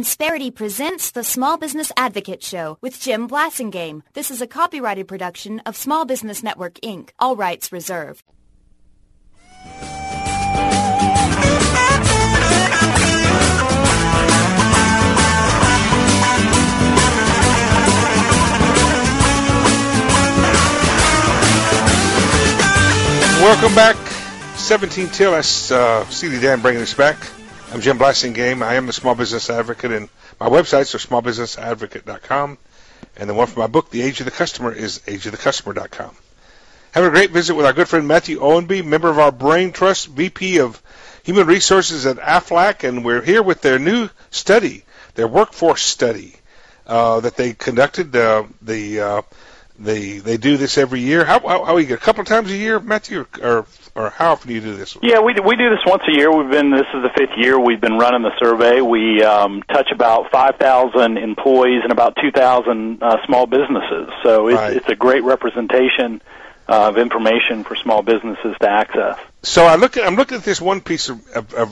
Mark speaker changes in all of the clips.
Speaker 1: Insperity presents the Small Business Advocate Show with Jim Blasingame. This is a copyrighted production of Small Business Network, Inc., all rights reserved.
Speaker 2: Welcome back. 17 till. That's CD Dan bringing us back. I'm Jim Blasingame. I am the Small Business Advocate, and my websites are smallbusinessadvocate.com, and the one for my book, The Age of the Customer, is ageofthecustomer.com. Having a great visit with our good friend Matthew Owenby, member of our Brain Trust, VP of Human Resources at Aflac, and we're here with their new study, their workforce study that they conducted. They do this every year. How you get a couple of times a year, Matthew, or how often do you do this?
Speaker 3: Yeah, we do this once a year. This is the 5th year we've been running the survey. We touch about 5,000 employees and about 2,000 small businesses. So it's a great representation of information for small businesses to access.
Speaker 2: So I'm looking at this one piece of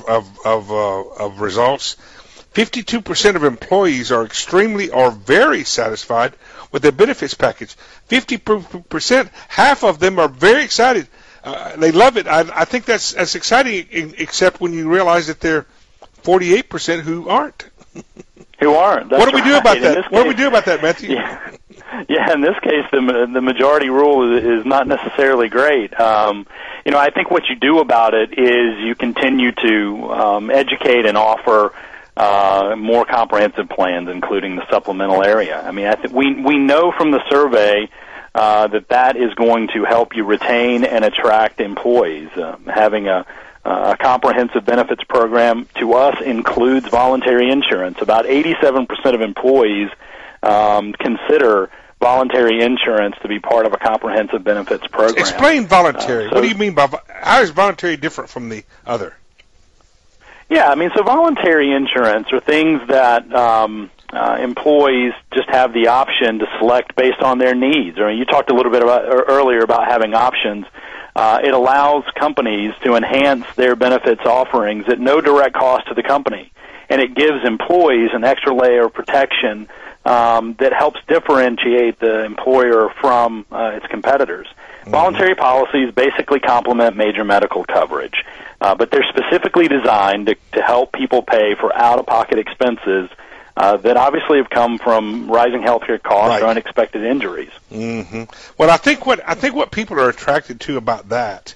Speaker 2: results. 52% of employees are extremely or very satisfied with their benefits package. 50%, half of them are very excited. They love it. I think that's exciting, except when you realize that there are 48% who aren't.
Speaker 3: Who aren't.
Speaker 2: What do we do about that? What do we do about that, Matthew?
Speaker 3: Yeah, in this case, the majority rule is not necessarily great. I think what you do about it is you continue to educate and offer more comprehensive plans, including the supplemental area. I mean, we know from the survey that is going to help you retain and attract employees. Having a comprehensive benefits program to us includes voluntary insurance. About 87% of employees consider voluntary insurance to be part of a comprehensive benefits program.
Speaker 2: Explain voluntary. What do you mean by how is voluntary different from the other?
Speaker 3: Yeah, I mean, so voluntary insurance are things that employees just have the option to select based on their needs. I mean, you talked a little bit earlier about having options. It allows companies to enhance their benefits offerings at no direct cost to the company, and it gives employees an extra layer of protection that helps differentiate the employer from its competitors. Mm-hmm. Voluntary policies basically complement major medical coverage, but they're specifically designed to help people pay for out-of-pocket expenses that obviously have come from rising healthcare costs or unexpected injuries.
Speaker 2: Mm-hmm. Well, I think what people are attracted to about that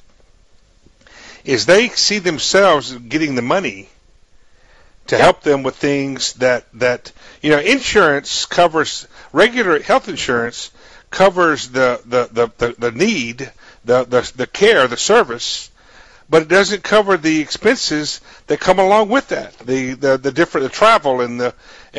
Speaker 2: is they see themselves getting the money to help them with things that insurance covers. Regular health insurance covers the need, the care, the service, but it doesn't cover the expenses that come along with that, the travel and the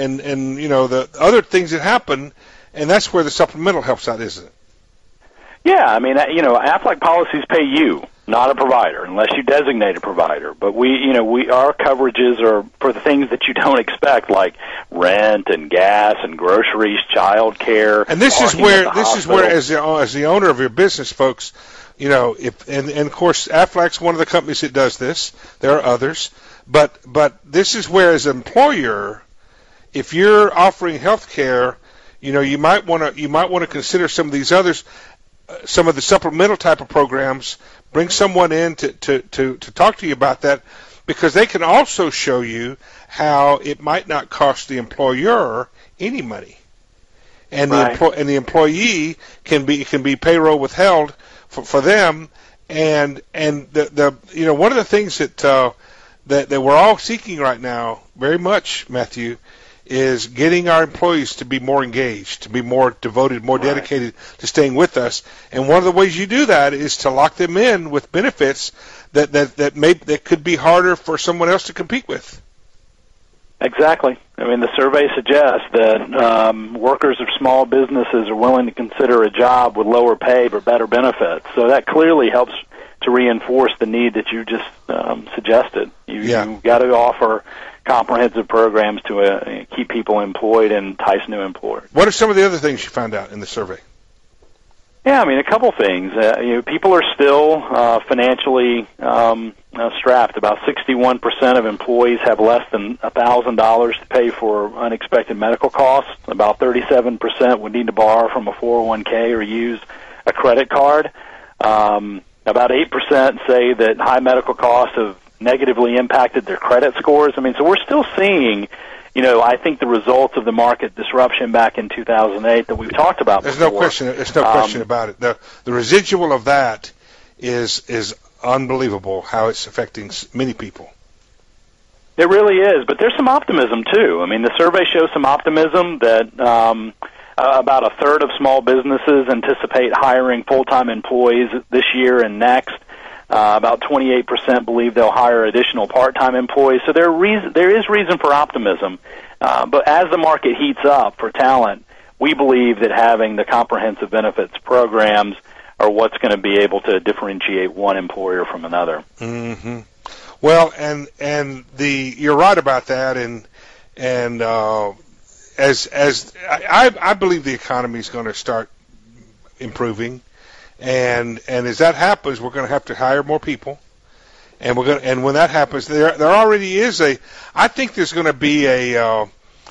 Speaker 2: other things that happen, and that's where the supplemental helps out, isn't it?
Speaker 3: Yeah, I mean, Aflac policies pay you, not a provider, unless you designate a provider. But our coverages are for the things that you don't expect, like rent and gas and groceries, child care.
Speaker 2: And this is where as the owner of your business, folks, and of course Aflac's one of the companies that does this. There are others, but this is where, as an employer, if you're offering health care, you might want to consider some of these others. Some of the supplemental type of programs, bring someone in to talk to you about that, because they can also show you how it might not cost the employer any money, and the employee can be payroll withheld for them, and the one of the things that we're all seeking right now very much, Matthew, is getting our employees to be more engaged, to be more devoted, more dedicated to staying with us. And one of the ways you do that is to lock them in with benefits that could be harder for someone else to compete with.
Speaker 3: Exactly. I mean, the survey suggests that workers of small businesses are willing to consider a job with lower pay but better benefits. So that clearly helps to reinforce the need that you just suggested. You've got to offer comprehensive programs to keep people employed and entice new employers.
Speaker 2: What are some of the other things you found out in the survey?
Speaker 3: Yeah, I mean, a couple things. People are still financially strapped. About 61% of employees have less than $1,000 to pay for unexpected medical costs. About 37% would need to borrow from a 401k or use a credit card. About 8% say that high medical costs have negatively impacted their credit scores. I mean, so we're still seeing, I think the results of the market disruption back in 2008 that we've talked about before.
Speaker 2: There's no question about it. The residual of that is unbelievable how it's affecting many people.
Speaker 3: It really is, but there's some optimism too. I mean, the survey shows some optimism that about a third of small businesses anticipate hiring full-time employees this year and next. About 28% believe they'll hire additional part-time employees. So there is reason for optimism. But as the market heats up for talent, we believe that having the comprehensive benefits programs are what's going to be able to differentiate one employer from another.
Speaker 2: Mm-hmm. Well, and you're right about that, and as I believe the economy is going to start improving. And as that happens, we're going to have to hire more people, and when that happens, there already is I think there's going to be an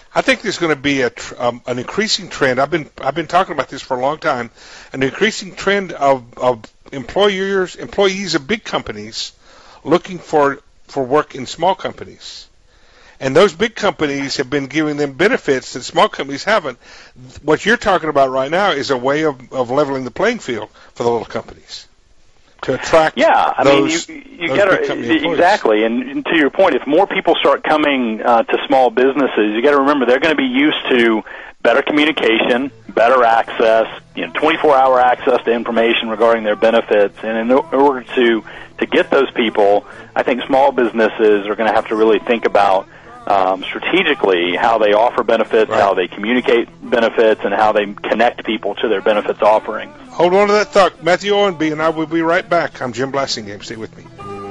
Speaker 2: increasing trend. I've been talking about this for a long time. An increasing trend of employees of big companies looking for work in small companies. And those big companies have been giving them benefits that small companies haven't. What you're talking about right now is a way of leveling the playing field for the little companies to attract.
Speaker 3: Yeah, I mean, you got
Speaker 2: to
Speaker 3: exactly. And to your point, if more people start coming to small businesses, you got to remember they're going to be used to better communication, better access, 24-hour access to information regarding their benefits. And in order to get those people, I think small businesses are going to have to really think about strategically how they offer benefits, right, how they communicate benefits, and how they connect people to their benefits offerings.
Speaker 2: Hold on to that thought. Matthew Owenby and I will be right back. I'm Jim Blassingame. Stay with me.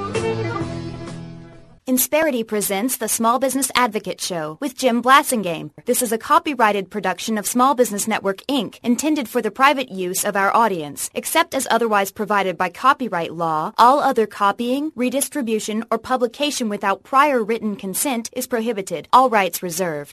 Speaker 1: Insperity presents the Small Business Advocate Show with Jim Blassingame. This is a copyrighted production of Small Business Network, Inc., intended for the private use of our audience. Except as otherwise provided by copyright law, all other copying, redistribution, or publication without prior written consent is prohibited. All rights reserved.